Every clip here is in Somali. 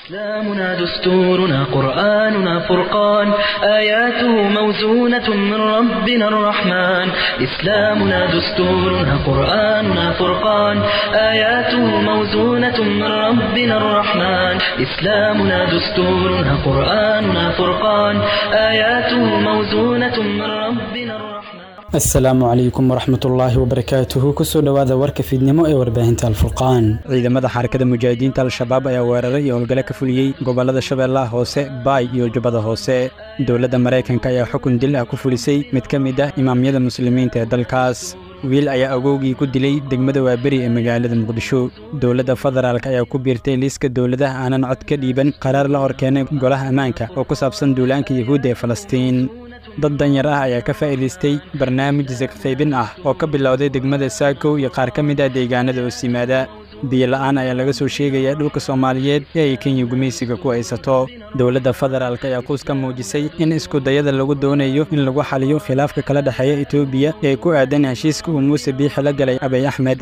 إسلامنا دستورنا قرآننا فرقان آياته موزونة من ربنا الرحمن إسلامنا دستورنا قرآننا فرقان آياته موزونة من ربنا الرحمن إسلامنا دستورنا قرآننا فرقان آياته موزونة من ربنا الرحمن السلام عليكم ورحمة الله وبركاته كسو دواذا ورك في النمو ورباهنة الفرقان عيدا مدى حركة المجاهدين تال الشباب ايا ويراري يولغلا كفوليي قبالة شبالله هوسي باي يوجبادة هوسي دولة مريكان كايا حكم دلها كفوليسي متكمدة إمامية المسلمين تهدال كاس wiil ayaa awowgii ku dilay degmada Waaberi ee magaalada Muqdisho dawladda federaalka ayaa ku biirtay liiska dawladaha aanan cod ka dhiiban qaraar la horkeenay golaha ammaanka oo ku saabsan duulaanka Yahuudda ee Falastiin dad danyar ah ayaa ka faa'iideystay barnaamij zakfaybin ah oo ka bilowday degmada Saako iyo qaar ka mid ah deegaanada Oosimaada biyo la'aan ayaa laga soo sheegay dhulka Soomaaliyeed ee Kenya gumeysiga ku haysato dawladda federaalka ayaa qoyska muujisay in isku dayada lagu doonayo in lagu xaliyo khilaafka kala dhaxeeya Itoobiya ee ku aadan heshiiska uu Muuse Biixi la galay Abiy Ahmed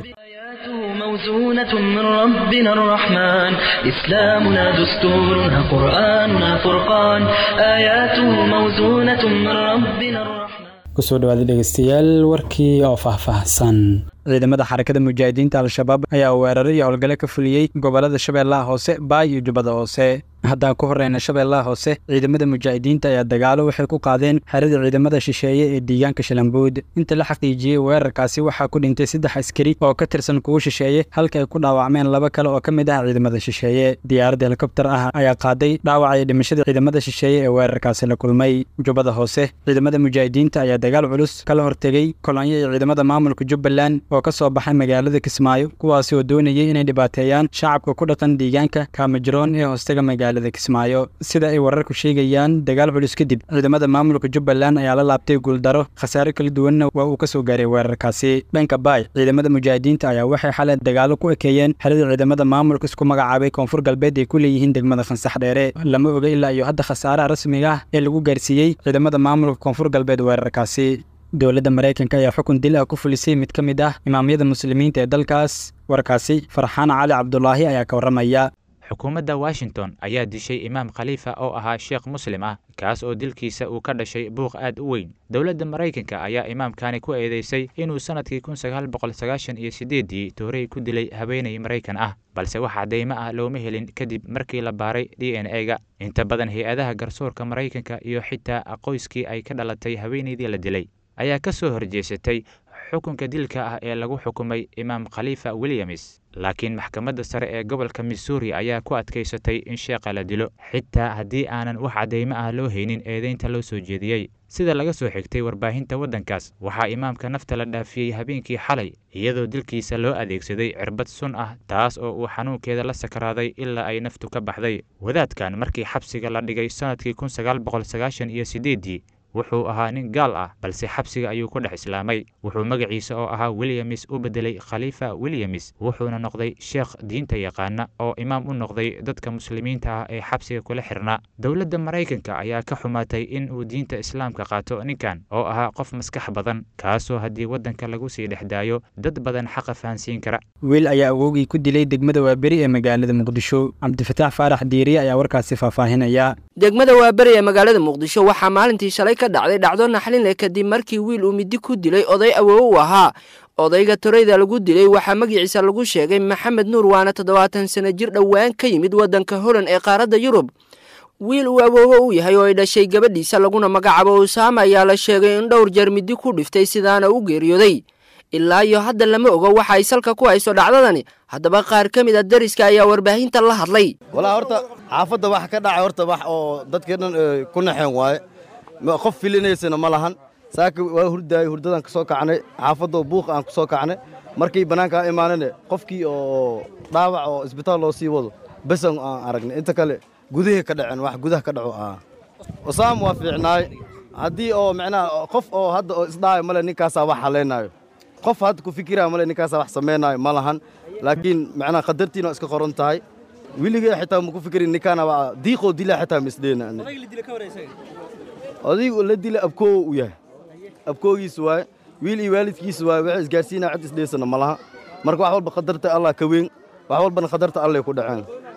موزونة من ربنا الرحمن إسلامنا دستورنا قرآننا فرقان آياته موزونة من ربنا الرحمن kusoo dhawaada dhageystayaal warkii oo faahfaahsan ciidamada xarakada mujaahidiinta al-shabaab ayaa weeraray howlgalo ka fuliyay gobolada Shabeellaha Hoose Baay iyo Jubbada Hoose haddaan ku horeyna Shabeellaha Hoose ciidamada mujaahidiinta ayaa dagaalo waxay ku qaadeen xerada ciidamada shisheeye ee deegaanka Shalambuud inta la xaqiijiyay weerarkaasi waxaa ku dhintay 3 askari oo ka tirsan kuwa shisheeye halka ay ku dhaawacmeen 2 kale oo ka mid ah ciidamada shisheeye diyaarad helikobtar ah ayaa qaaday dhaawac iyo dhimashada ciidamada shisheeye ee weerarkaasi la kulmay Jubbada Hoose ciidamada mujaahidiinta ayaa dagaal culus kala hortagay kolonyo iyo ciidamada maamulka Jubbaland oo ka soo baxay magaalada Kismaayo kuwaas oo doonayay inay dhibaateeyaan shacabka ku dhaqan deegaanka Kaamajroon ee hoostaga magaalada Kismaayo sida ay wararku sheegayaan dagaal culus kadib ciidamada maamulka Jubbaland ayaa la laabtay guuldaro khasaare kala duwan oo uu ka soo gaaray weerarkaasi dhanka Baay ciidamada mujaahidiinta ayaa waxay xalay dagaalo ku ekeeyeen xerada ciidamada maamulka isku magacaabay Koonfur Galbeed ee ku leeyihiin degmada Qansax Dheere lama oga ilaa iyo hadda khasaare rasmiga ah ee lagu gaarsiiyay ciidamada maamulka Koonfur Galbeed weerarkaasi dawladda Mareykanka ayaa xukun dil ah ku fulisay mid ka mid ah imaamyada muslimiinta ee dalkaas warkaasi Farxaan Cali Cabdullaahi ayaa ka waramaya xukuumadda Washington ayaa dishay imaam Khalifa oo ahaa sheekh muslim ah kaas oo dilkiisa uu ka dhashay buuq aad u weyn dawladda Mareykanka ayaa imaamkani ku eedeysay inuu sanadkii 1998 toorey ku dilay haweeney Mareykan ah balse waxa cadeymo ah looma helin kadib markii la baaray DNA-ga inta badan hay'adaha garsoorka Mareykanka iyo xitaa qoyskii ay ka dhalatay haweeneydii la dilay ayaa ka soo horjeesatay xukunka dilka ah ee lagu xukumay imaam Khalifa Williams laakiin maxkamadda sare ee gobolka Missouri ayaa ku adkaysatay in sheekha la dilo xitaa haddii aanan wax cadeymo ah loo haynin eedeynta loo soo jeediyay sida laga soo xigtay warbaahinta waddankaas waxaa imaamka nafta la dhaafiyay habeenkii xalay iyadoo dilkiisa loo adeegsaday cirbad sun ah taas oo uu xanuunkeeda la sakaraaday ilaa ay naftu ka baxday wadaadkan markii xabsiga la dhigay sanadkii 1998 wuxuu ahaa nin gaal ah balse xabsiga ayuu ku dhex islaamay wuxuu magaciisa oo ahaa Williams u bedelay Khalifa Williams wuxuuna noqday sheekh diinta yaqaana oo imaam u noqday dadka muslimiinta ah ee xabsiga kula xirnaa dawladda Mareykanka ayaa ka xumaatay in uu diinta islaamka qaato ninkan oo ahaa qof maskax badan kaasoo haddii waddanka lagu sii dhexdaayo dad badan xaq fahansiin kara wiil ayaa awowgii ku dilay degmada Waaberi ee magaalada Muqdisho Cabdifataax Faarax Diiri ayaa warkaasi faahfaahinaya degmada Waaberi ee magaalada Muqdisho waxaa maalintii shalay ka dhacday dhacdo naxlin leh kadib markii wiil uu midi ku dilay oday awoow u ahaa odayga toreyda lagu dilay waxaa magaciisa lagu sheegay Maxamed Nuur waana 70 sano jir dhawaan ka yimid waddanka Holland ee qaaradda Yurub wiil uu awoow u yahay oo ay dhashay gabadhiisa laguna magacaabo Usaama ayaa la sheegay in dhowr jeer midi ku dhiftay sidaana u geeriyooday ilaa iyo hadda lama oga waxa ay salka ku hayso dhacdadani haddaba qaar ka mid ah dariska ayaa warbaahinta la hadlay walaa horta xaafadda wax ka dhacay horta wax oo dadkeena ku naxeen waaye qof filinaysana ma lahan saaka waa hurdadan ka soo kacnay xaafadda buuq aan ku soo kacnay markii banaanka imaanane qofkii oo dhaawac oo isbitaal loo sii wado basan aan aragnay inta kale gudaha ka dhaceen wax gudaha ka dhaco Usaam waa fiicnaay haddii oo macnaha qof oo hadda oo isdhaay male ninkaas wax haleenayo qof hadda ku fikiraya male ninkaas wax sameeynayo ma lahan laakiin macnaha qadartiina iska qoran tahay wiliga xitaa ma ku fikirin ninkaana waa diiqo dilaa xitaa misdeena adigu la dila abkoo u yahay abkoogiisa waay wiil iyo waalidkiisa waay wax isgaarsiina cid isdheesana malaha marka wax walba qadarta Allah ka weyn wax walbana qadarta Allah ku dhaceen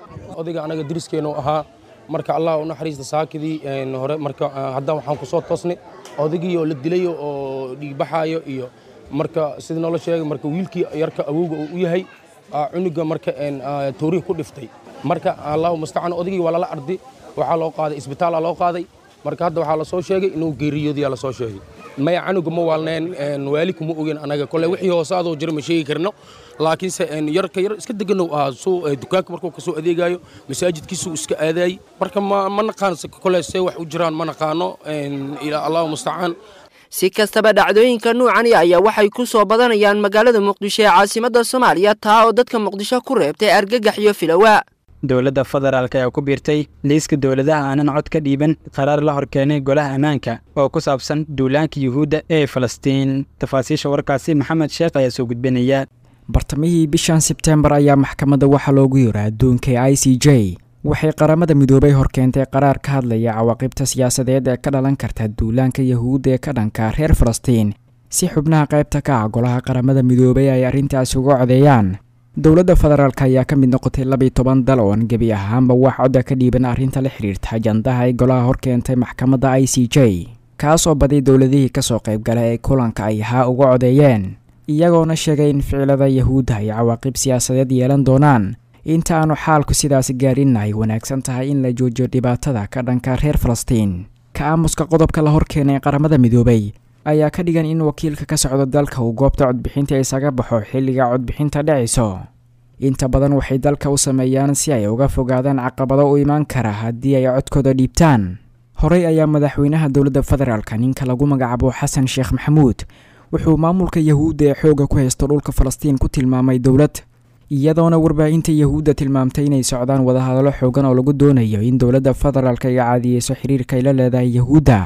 odayga anaga diriskeenu ahaa marka Allah u naxariista saakidii hore marka hadda waxaan ku soo toosnay odaygii oo la dilay oo dhiig baxayo iyo marka sidii noo la sheegay marka wiilkii yarka awowga uu yahay cunuga marka tooriin ku dhiftay marka Allah musta'an odaygii waa la arday waxa loo qaaday isbitaal loo qaaday marka hadda waxa la soo sheegay inuu geeriyooday la soo sheegay maya canuga ma waalneen waali kuma ogeyn anaga kole wixii hoosaadoo jira ma sheegi karno laakiin se yarka yar iska deganow soo dukaanka markuu ka soo adeegayo masaajidkiisu iska aadaay marka ma naqaan kole see wax u jiraan ma naqaano ila Allah musta'an si kastaba dhacdooyinka nuucani ayaa waxay ku soo badanayaan magaalada Muqdisho ee caasimadda Soomaaliya taa oo dadka Muqdisho ku reebtay argagax iyo filawa dowladda federaalka ayaa ku biirtay liiska dowladaha aanan cod ka dhiiban qaraar la horkeenay golaha ammaanka oo ku saabsan duulaanka yuhuudda ee Falastiin tafaasiisha warkaasi Maxamed Sheekh ayaa soo gudbinaya bartamihii bishan Sebtembar ayaa maxkamadda waxa loogu yeeray adduunka ICJ waxay qaramada midoobay horkeentay qaraar ka hadlaya cawaaqibta siyaasadeed ee ka dhalan karta duulaanka yuhuudda ee ka dhanka reer Falastiin si xubnaha qaybta ka ah golaha qaramada midoobay ay arrintaas uga codeeyaan dowladda federaalka ayaa ka mid noqotay 12 dal oo gabi ahaanba wax cod ka dhiiban arrinta la xiriirta ajandaha ay golaha horkeentay maxkamadda ICJ kaas oo baday dowladihii ka soo qayb galay ee kulanka ay uga codeeyeen iyagoona sheegay in ficilada yuhuudda ay cawaaqib siyaasadeed yeelan doonaan inta aanu xaalku sidaas gaarin ay wanaagsan tahay in la joojiyo dhibaatada ka dhanka reer Falastiin ka aamuska qodobka la horkeenay qaramada midoobay ayaa ka dhigan in wakiilka ka socdo dalka uu goobta codbixinta isaga baxo xilliga codbixinta dhacayso inta badan waxay dalka u sameeyaan si ay uga fogaadaan caqabado u iman kara haddii ay codkooda dhiibtaan horey ayaa madaxweynaha dowladda federaalka ninka lagu magacaabo Xasan Sheekh Maxamuud wuxuu maamulka yuhuudda ee xooga ku haysto dhulka Falastiin ku tilmaamay dowlad iyadoona warbaahinta yuhuudda tilmaamtay inay socdaan wadahadalo xoogan oo lagu doonayo in dowladda federaalka ay caadiyeyso xiriirka ay la leedahay yuhuudda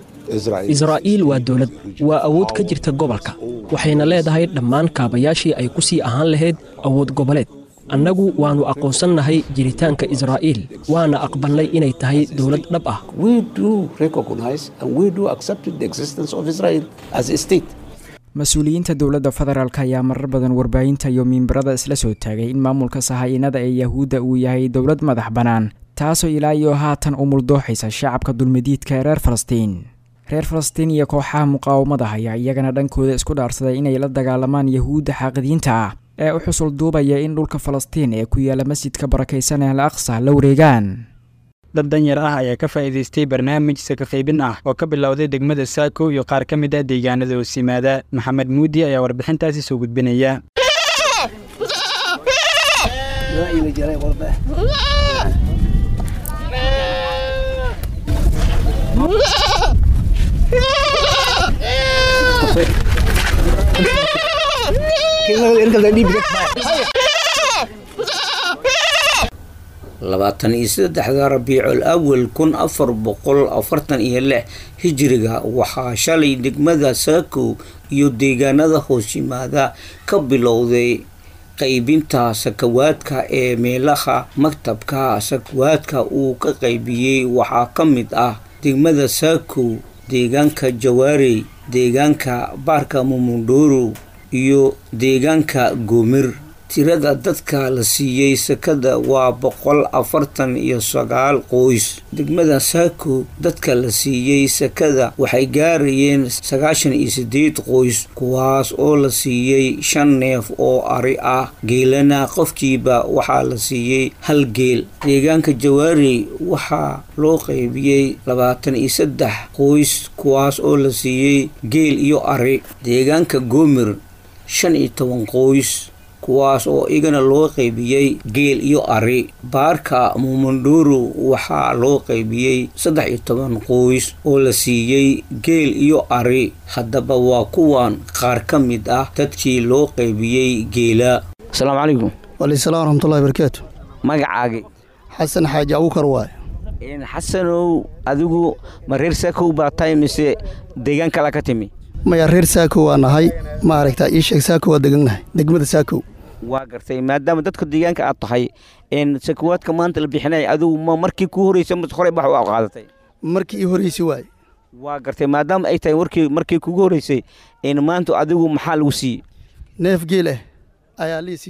Israa'iil waa dowlad waa awood ka jirta gobolka waxayna leedahay dhammaan kaabayaashii ay ku sii ahaan lahayd awood goboleed annagu waanu aqoonsannahay jiritaanka Israa'iil waana aqbalnay inay tahay dowlad dhab ah mas-uuliyiinta dowladda federaalka ayaa marar badan warbaahinta iyo mimbarada isla soo taagay in maamulka sahaynada ee yuhuudda uu yahay dowlad madax bannaan taasoo ilaa iyo haatan u muldooxaysa shacabka dulmidiidka ee reer Falastiin iyo kooxaha muqaawamada ayaa iyagana dhankooda isku dhaarsaday inay la dagaalamaan yuhuudda xaqidiinta ah ee u xusul duubaya in dhulka Falastiin ee ku yaala masjidka barakaysan ee Al-Aqsa la wareegaan dad danyar ah ayaa ka faa'iideystay barnaamij saka qaybin ah oo ka bilowday degmada Saako iyo qaar ka mid ah deegaanada hoosimaada Maxamed Muudi ayaa warbixintaasi soo gudbinaya labaatan iyo saddexda Rabiicul Awwal 1446 hijriga waxaa shalay degmada Saako iyo deegaanada hoosimaada ka bilowday qaybinta sakawaadka ee meelaha maktabka sakawaadka uu ka qaybiyay waxaa ka mid ah degmada Saako deegaanka Jawaari deegaanka Baarka Mumundoro iyo deegaanka Goomir tirada dadka la siiyay sakada waa 149 qoys degmada Saako dadka la siiyay sakada waxay gaarayeen 98 qoys kuwaas oo la siiyay 5 neef oo ari ah geelana qofkiiba waxaa la siiyay hal geel deegaanka Jawaari waxaa loo qaybiyay 23 qoys kuwaas oo la siiyay geel iyo ari deegaanka Goomir 15 qoys kuwaas oo igana loo qaybiyay geel iyo ari Baarka Mumundoro waxaa loo qaybiyay 13 qoys oo la siiyay geel iyo ari haddaba waa kuwan qaar ka mid ah dadkii loo qaybiyay geela assalaamu calaykum waalaikum warahmatullahi wabarakaatu magacaagi xasan xaaji Abuukar waay xasanow adigu ma reer Saako baa tahay mise deegaan kale ka timi maya reer Saako waa nahay ma aragtaa ii sheeg Saako waa deegaanahay degmada Saako waa gartay maadaama dadka deegaanka aad tahay sakawaadka maanta la bixinay adigu ma markii ku horeysay ma hore wax u qaadatay markii horeysay waay waa gartay maadaama ay tahay markii kugu horeysay maanta adigu maxaa lagu siiyay neef geel ah ayaa la siiyay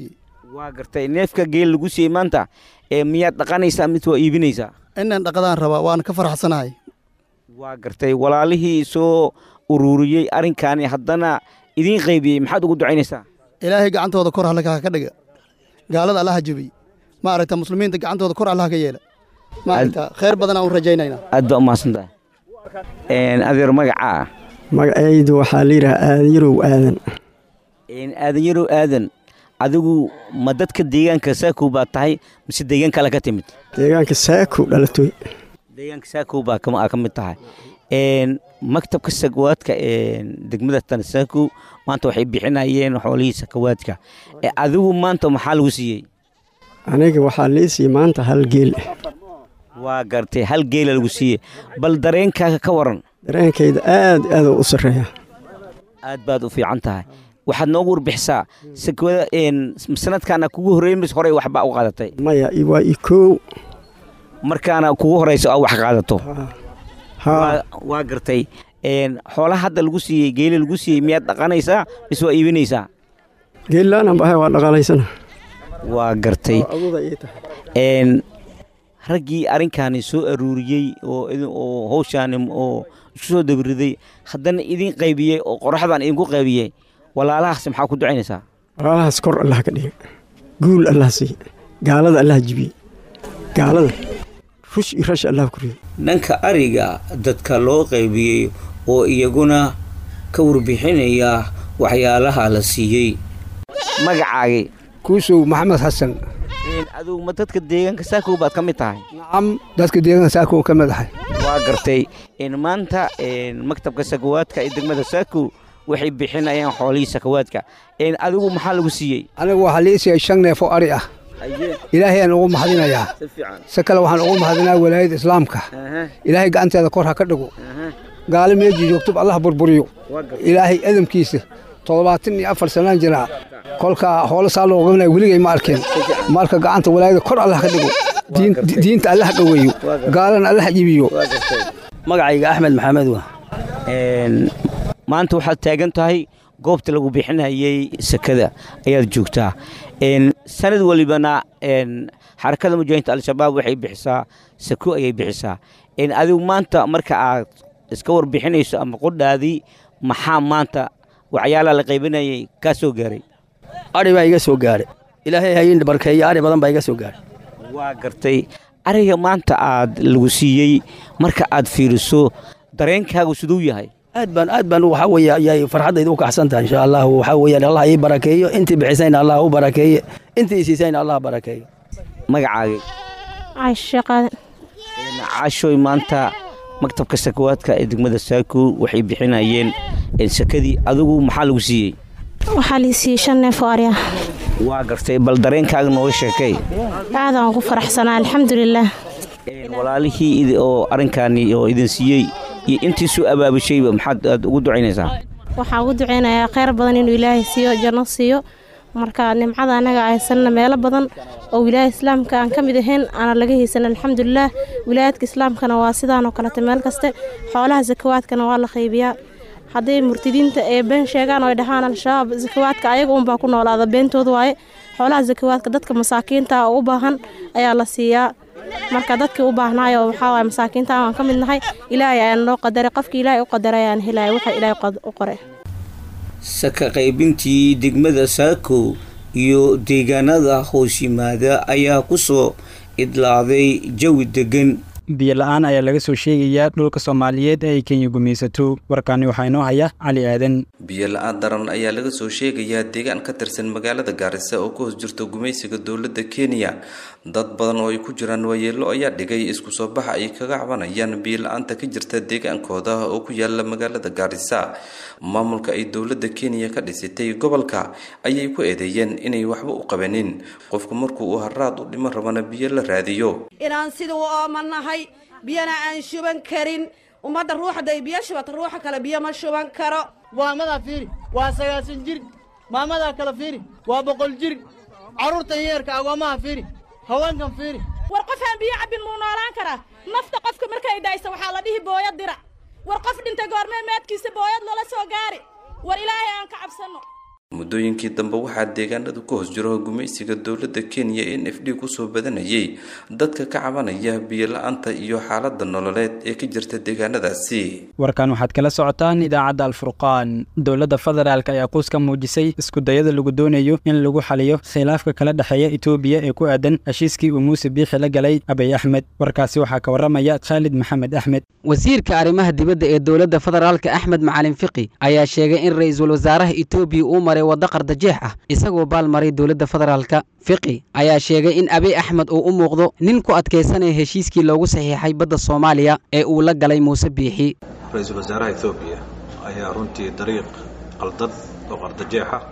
waa gartay neefka geel lagu siiyey maanta miyaad dhaqanaysaa mid waa iibinaysaa inaan dhaqadaan rabaa waan ka faraxsanahay waa gartay walaalihii soo ururiyey arrinkaani haddana idiin qaybiyey maxaad ugu ducaynaysaa ilaahay gacantooda kor halkaa ka dhiga gaalada allaha jabiy maaragta muslimiinta gacantooda kor allaha ka yeela maaragta khayr badan aan u rajaynaynaa aad baa umahadsantahay adeer magacaa magacaydu waxaa la yidhaha aadan yarow aadan aadan yarow aadan adigu ma dadka deegaanka saakow baa tahay mise deegaan kale ka timid deegaanka saakow dhalatoy deegaanka saakow baa ka mid tahay maktabka sakawaadka degmada tan saakow maanta waxay bixinayeen xoolihii sakawaadka adigu maanta maxaa lagu siiyey aniga waxaa lii siiyey maanta hal geel waa gartay hal geela lagu siiyey bal dareenkaaga ka waran dareenkayda aad u sarreeya aad baad u fiican tahay waxaad noogu warbixisaa sakawada sanadkaana kugu horreeyey mise horey waxbaa u qaadatay maya waa ikoow markaana kugu horeyso aa wax qaadato waa gartay xoolaha hadda lagu siiyey geeli lagu siiyey miyaad dhaqanaysaa mise waa iibinaysaa geellaanan bahay waa dhaqaalaysana waa gartay raggii arrinkaani soo aruuriyey oo hawshaani oo isku soo dabiriday haddana idiin qaybiyey oo qoraxdan idinku qaybiyey walaalahaas maxaa ku ducaynaysaa walaalahaas kor allah ka dhiga guul allah siiye gaalada allah jibiye gaalada rush iyo rash allah ku rido dhanka ariga dadka loo qaybiyey oo iyaguna ka warbixinaya waxyaalaha la siiyey magacaagii kuusow maxamed xasan adigu ma dadka deegaanka saakow baad ka mid tahay nacam dadka deegaanka saakow ka mid ahay waa gartay maanta maktabka sakawaadka ee degmada saakow waxay bixinayaan xoolihii sakawaadka adigu maxaa lagu siiyey anigu waxaa lii siiyey 5 neef oo ari ah ilaahay aan ugu mahadinayaa si kale waxaan ugu mahadinaa walaayada islaamka ilaahay gacanteeda kor ha ka dhigo gaalo meejii joogto allah burburiyo ilaahay adamkiisa 74 sanaan jira kolka hoolo saa loo qabanay weligay ma arkeen marka gacanta walaayada kor allah ka dhigo diinta allah dhaweeyo gaalana allah jibiyo magacayga axmed maxamed waa maanta waxaad taagan tahay goobta lagu bixinayay sakada ayaad joogtaa sanad walibana xarakada mujaahidiinta al-shabaab waxay bixisaa sako ayay bixisaa adigu maanta marka aad iska warbixinayso ama qodhaadii maxaa maanta waxyaalaha la qaybinayay kaa soo gaaray ari baa iga soo gaaray ilaahay hayin barkeeyo ari badan baa iga soo gaaray waa gartay ariga maanta aad lagu siiyey marka aad fiiriso dareenkaagu siduu yahay aad baan waxa weeye farxadayda u kaxsantahay insha Allah waxa weeye Allah ii barakeeyo intii bixisayna Allah u barakeeyo intii siisayna Allah barakeeyo magacaaga Aisha qaadan caashoy maanta maktabka sakawaadka ee degmada Saakow waxay bixinayeen sakadii adigu maxaa lagu siiyey waxaa la siiyey 5 neef oo ari ah waa gartay bal dareenkaaga noo sheekay aad aan ku faraxsanaa alxamdulillah walaalihii oo arrinkaani oo idin siiyey iyo intii soo abaabushay maxaad ugu ducaynaysaa waxaan ugu ducaynayaa khayr badan inuu ilaahay siiyo janno siiyo marka nimcada anaga aysan meelo badan oo wilaayada islaamka aan kamid ahayn ana laga haysan alxamdulillah wilaayadka islaamkana waa sidaan oo kale meel kaste xoolaha zakawaadkana waa la qaybiyaa haday murtidiinta ee been sheegaan oo dhahaan al-shabaab zakawaadka ayaga un baa ku noolaada beentooda waaye xoolaha zakawaadka dadka masaakiinta oo u baahan ayaa la siiyaa marka dadkii u baahnaayo waxa way masaakiinta aan kamid nahay ilaahay aan loo qadaray qofkii ilaahay u qadaray aan helay waxa ilaahay u qoray saka qaybintii degmada Saakow iyo deegaanada hoos yimaada ayaa ku soo idlaaday jawi degan biyo la'aan ayaa laga soo sheegayaa dhulka Soomaaliyeed ee Kenya gumaysato warkaani waxa inoo haya Cali Aadan biyo la'aan daran ayaa laga soo sheegayaa deegaan ka tirsan magaalada Gaarisa oo ku hoos jirto gumaysiga dawladda Kenya dad badan oo ay ku jiraan waayeelo ayaa dhigay isku soo bax ay kaga cabanayaan biyo la'aanta ka jirta deegaankooda oo ku yaala magaalada Gaarisa maamulka ay dawladda Kenya ka dhisitay gobolka ayay ku eedeeyeen inay waxba u qabanin qofku markuu uu haraad u dhimo rabana biyo la raadiyo inaan sida u oomanahay biyana aan shuban karin umada ruuxda ay biyo shubata ruuxa kale biyo ma shuban karo waamada fiiri waa 90 jir maamada kale fiiri waa 100 jir carruurta yeerka agoomaha fiiri haweenkan fiiri war qof aan biyo cabin muu noolaan karaa nafta qofka markay dayso waxaa la dhihi booyad dirac war qof dhintay goormee meedkiisa booyad lala soo gaari war ilaahay aan ka cabsano muddooyinkii dambe waxaa deegaanada ku hoos jiro gumaysiga dowladda Kenya NFD kusoo badanayay dadka ka cabanaya biyo la'aanta iyo xaaladda nololeed ee ka jirta deegaanadaasi. warkan waxaad kala socotaan idaacadda Al-Furqaan. dowladda federaalka ayaa qoys ka muujisay isku dayada lagu doonayo in lagu xaliyo khilaafka kala dhaxeeya Itoobiya ee ku aadan heshiiskii uu Muuse Biixi la galay Abiy Ahmed. warkaasi waxaa ka waramaya Khalid Maxamed Ahmed. wasiirka arrimaha dibadda ee dowladda federaalka Ahmed Macalin Fiqi ayaa sheegay in ra'iisul wasaaraha Itoobiya uu maray wada qardajeex ah isagoo baalmaray dowladda federaalka. Fiqi ayaa sheegay in Abiy Ahmed uu u muuqdo nin ku adkeysanaya heshiiskii loogu saxiixay badda Soomaaliya ee uu la galay Muuse Biixi. ra'iisul wasaaraha Itoobiya ayaa runtii dariiq qaldad oo qardajeex ah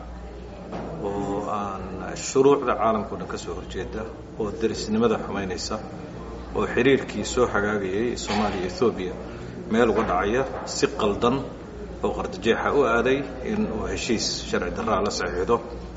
oo aan shuruucda caalamka ka soo horjeeda oo darisnimada xumaynaysa oo xiriirkii soo hagaagayay Soomaaliya Itoobiya meel uga dhacaya si qaldan oo qardajeexa u aaday in uu heshiis sharci darro la saxiixdo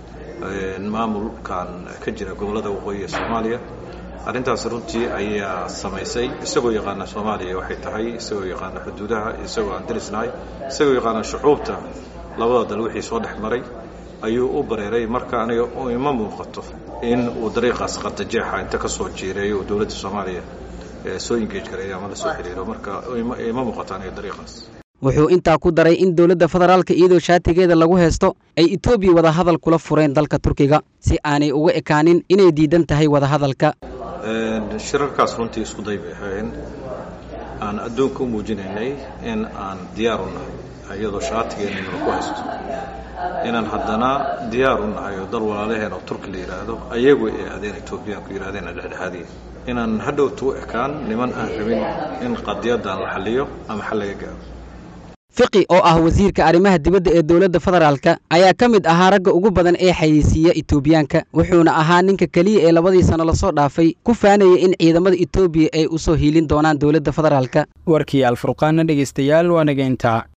maamulkan ka jira gobolada waqooyi ee Soomaaliya. arrintaas runtii ayaa samaysay isagoo yaqaan Soomaaliya waxay tahay isagoo yaqaan xuduudaha isagoo aan darisnahay isagoo yaqaan shucuubta labada dal wixii soo dhaxmaray ayuu u bareeray marka aniga oo ima muuqato in uu dariiqaas qardajeexa inta ka soo jiireeyo dowladda Soomaaliya soo engage gareeyo ama la soo xiriiro marka ima muuqato aniga dariiqaas. wuxuu intaa ku daray in dowladda federaalka iyadoo shaatigeeda lagu haysto ay Itoobiya wada hadal kula fureen dalka Turkiga si aanay uga ekaanin inay diidan tahay wada hadalka. shirarkaas runtii isku day bay ahayn aan adduunka u muujinaynay in aan diyaar u nahay iyadoo shaatigeena lagu haysto inaan haddana diyaar u nahay oo dal walaalaheen oo Turki la yiraahdo ayagu ay aadeen Itoobiya ku yiraahdeen dhexdhexaadii inaan hadhowtu ekaan niman aan rabin in qadiyadan la xaliyo ama xal laga gaaro. Fiqi oo ah wasiirka arrimaha dibadda ee dowladda federaalka ayaa ka mid ahaa ragga ugu badan ee xayeysiiya Itoobiyaanka wuxuuna ahaa ninka kaliya ee 2 sano la soo dhaafay ku faanayay in ciidamada Itoobiya ay u soo hiilin doonaan dowladda federaalka. warkii Al-Furqaan dhageystayaal waa nageynta